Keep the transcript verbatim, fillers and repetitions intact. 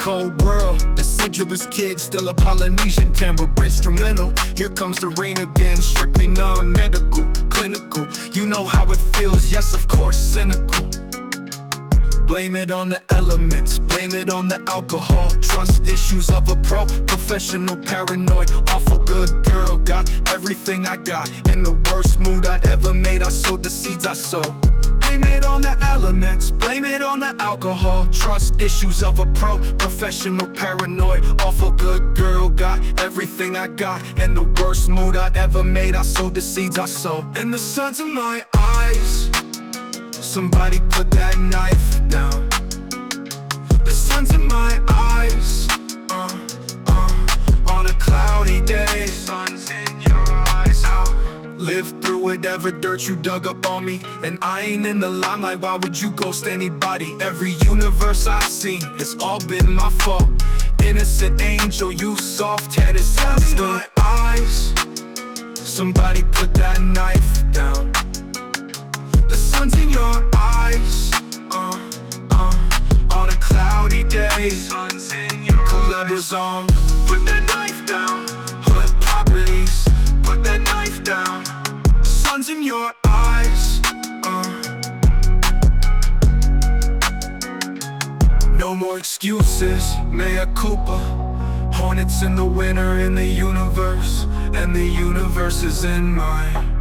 cold world. Deciduous kid, still a Polynesian timbre instrumental. Here comes the rain again, strictly non-medical, clinical. You know how it feels, yes of course, cynical. Blame it on the elements, blame it on the alcohol. Trust issues of a pro, professional, paranoid. Awful good girl, got everything I got. In the worst mood I'd ever made, I sowed the seeds I sow. Blame it on the elements, blame it on the alcohol. Trust issues of a pro, professional, paranoid. Awful good girl, got everything I got. In the worst mood I'd ever made, I sowed the seeds I sow. In the suns of my eyes, somebody put that knife down. The sun's in my eyes, uh, uh, on a cloudy day. Sun's in your eyes, out. Lived through whatever dirt you dug up on me, and I ain't in the limelight, why would you ghost anybody? Every universe I've seen, it's all been my fault. Innocent angel, you soft-headed. Sun's in my eyes, somebody put that knife down. The sun's in your eyes, uh, uh, on a cloudy day. Sun's in your eyes, on. Put that knife down. Hood properties, put that knife down. Sun's in your eyes, uh. No more excuses, mea culpa. Hornets in the winter in the universe, and the universe is in mine.